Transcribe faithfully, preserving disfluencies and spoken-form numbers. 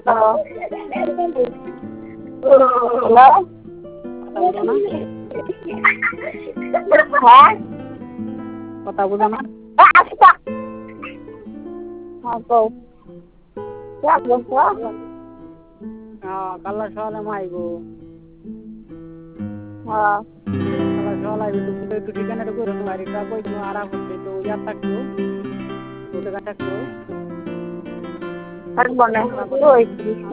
hello কথা বলো না হ্যাঁ কথা বলো না আচ্ছা হ্যাঁ কও क्या বলছো কাল্লা সকালে মাইব হ্যাঁ কাল্লা সকালে আইবে তুমি তো একটু ঠিকানাটা করে তোমার এটা কই তুমি আরাম করতে তো ইয়ার থাকতো ওটা থাকতো থাকবো না